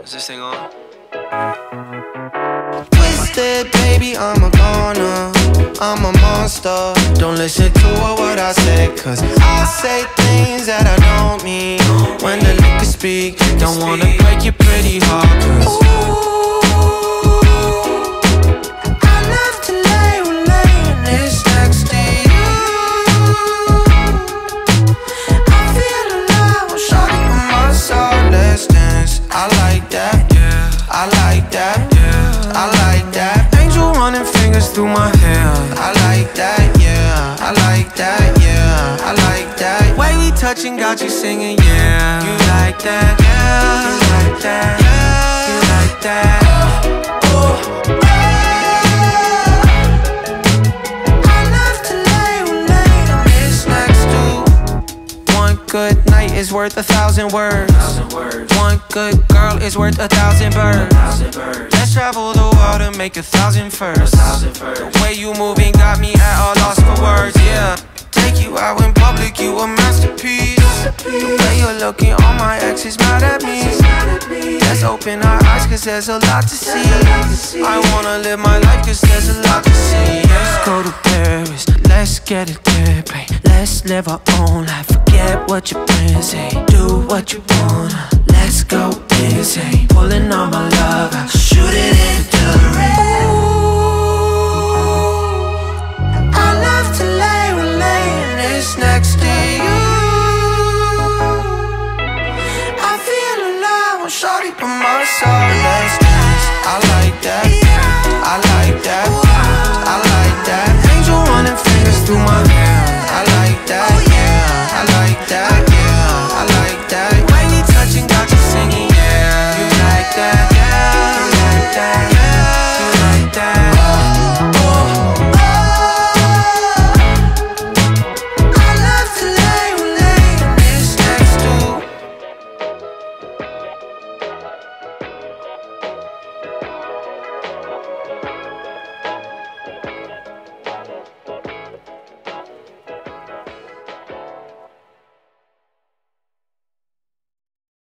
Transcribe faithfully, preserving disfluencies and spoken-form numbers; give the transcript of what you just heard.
Is this thing on? Twisted, baby, I'm a goner, I'm a monster. Don't listen to what I say, cause I say things that I don't mean. When the liquor speak, don't wanna break your pretty heart, cause ooh, I love to lay when laying this next to you. I feel alive, I'm shawty on my side. Let's dance, I like that, yeah, I like that, yeah, I like that. Angel running fingers through my hair. I like that, yeah, I like that, yeah, I like that. Way we touching got you singing, yeah. You like that, yeah, you like that, yeah, you like that. Oh, yeah. I love to lay when laying this next to. One good night is worth a thousand words. One good girl is worth a thousand birds. Let's travel the world and make a thousand firsts. The way you moving got me at all lost for words, yeah. Take you out in public, you a masterpiece. The way you're looking, all my exes mad at me. Let's open our eyes, cause there's a lot to see. I wanna live my life, cause there's a lot to see. Let's go to Paris, let's get it there, babe. Let's live our own life, forget what your friends say. Do what you wanna, let's go insane. Pulling on my love, shoot it into the rain.